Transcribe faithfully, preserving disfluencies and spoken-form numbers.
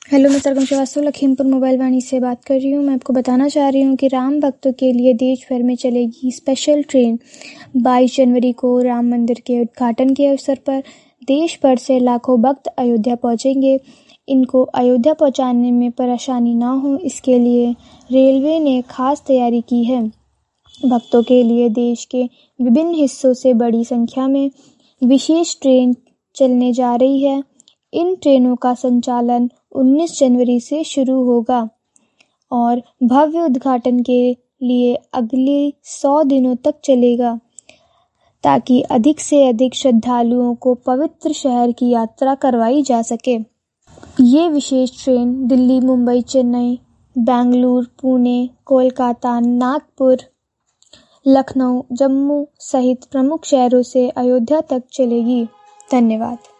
Hello, मैं Sargam Srivastava Lakhimpur mobile Vani से बात कर रही हूँ। मैं आपको बताना चाह रही हूँ कि राम भक्तों के लिए देश भर में चलेगी स्पेशल ट्रेन। बाईस जनवरी को राम मंदिर के उद्घाटन के अवसर पर देश भर से लाखों भक्त अयोध्या पहुँचेंगे। इनको अयोध्या पहुँचाने में परेशानी ना हो, इसके लिए रेलवे ने खास तैयारी की है। भक्तों के लिए देश के विभिन्न हिस्सों से बड़ी संख्या में विशेष ट्रेन चलने जा रही है। इन ट्रेनों का संचालन उन्नीस जनवरी से शुरू होगा और भव्य उद्घाटन के लिए अगले सौ दिनों तक चलेगा, ताकि अधिक से अधिक श्रद्धालुओं को पवित्र शहर की यात्रा करवाई जा सके। ये विशेष ट्रेन दिल्ली, मुंबई, चेन्नई, बेंगलुरु, पुणे, कोलकाता, नागपुर, लखनऊ, जम्मू सहित प्रमुख शहरों से अयोध्या तक चलेगी। धन्यवाद।